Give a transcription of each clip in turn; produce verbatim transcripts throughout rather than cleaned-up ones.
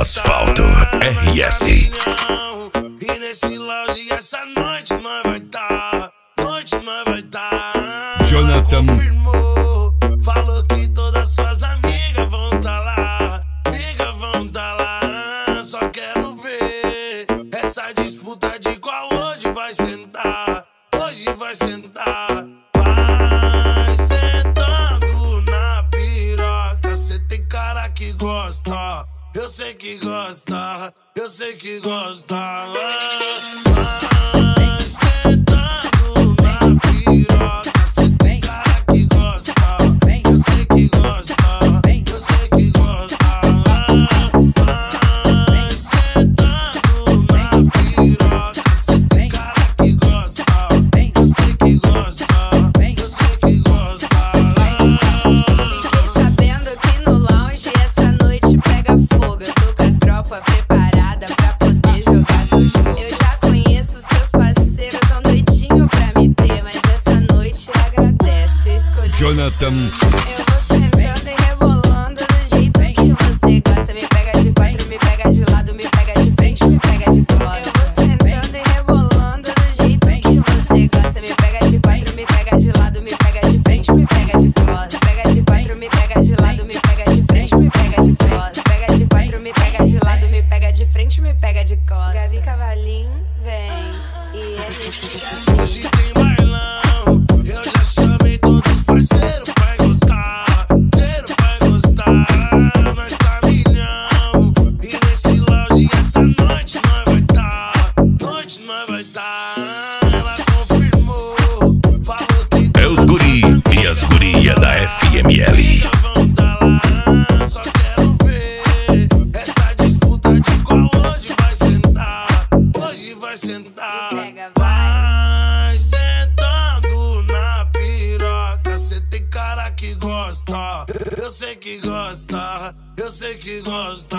Asfalto R S. E nesse lounge essa noite nós vai tá, noite nós vai tá. Jonathan confirmou, falou que todas suas amigas vão tá lá, amigas vão tá lá. Só quero ver essa disputa de qual hoje vai sentar, hoje vai sentar. Vai sentando na piroca, cê tem cara que gosta. Eu sei que gosta, eu sei que gosta. Vai sentando na piroca, cê tem cara que gosta. Eu sei que gosta, eu sei que gosta. Vai sentando na piroca, cê tem cara que gosta. Eu sei que gosta, eu sei que gosta. Fiquei sabendo que no lounge essa noite pega fogo. Eu tô com a tropa preparada pra poder jogar no jogo. Eu já conheço seus parceiros, tão doidinho pra me ter, mas essa noite agradece. Eu escolhi. Jonathan Eu vou sentando e rebolando do jeito que você gosta. Me pega de quatro, me pega de lado, me pega de frente, me pega de costas. Eu vou sentando e rebolando do jeito que você gosta. Me pega de quatro, me pega de lado, me pega de frente, me pega de costas. Pega de quatro, me pega de lado, me pega de frente, me pega de costas. Pega de quatro, me pega de lado, me pega de frente, me pega de costas. Gabi Cavalinho, vem. E é isso. Hoje tem bailão, eu já chamei todos os parceiros pra gostar, inteiro pra gostar. Nós tá milhão, e nesse lounge essa noite nós vai tá, noite nós vai tá. Ela confirmou, falou que é os guri e as guria da F M L. vão tá lá. Só quero ver essa disputa de qual hoje vai sentar, hoje vai sentar. Pega, vai. Vai sentando na piroca, cê tem cara que gosta. Eu sei que gosta, eu sei que gosta.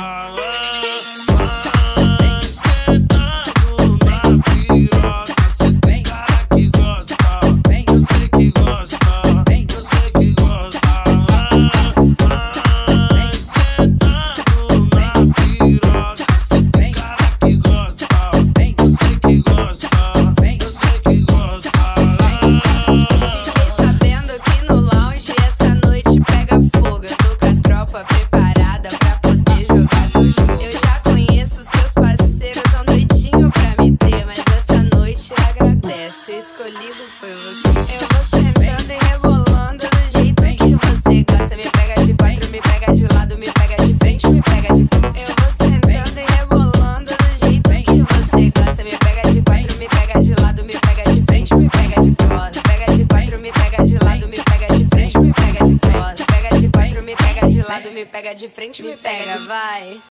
Vai sentando na piroca, cê tem cara que gosta. Eu sei que gosta, eu sei que gosta. Vai sentando na piroca, cê tem cara que gosta. Eu sei que gosta, eu sei que gosta. Fiquei sabendo que no lounge essa noite pega fogo. Eu tô com a tropa preparada pra poder jogar no jogo. Eu já conheço seus parceiros, tão doidinho pra me ter, mas essa noite agradece. O escolhido foi você. Eu vou sentando e rebolando do jeito que você gosta. Me pega de quatro, me pega de lado, me pega de frente, me pega de costas. Eu vou sentando e rebolando do jeito que você gosta. Me pega de quatro, me pega de lado, me pega de frente, me pega de costas. Pega de quatro, me pega de lado, me pega de frente, me pega de costas. Pega de quatro, me pega de lado, me pega de frente, me pega, vai.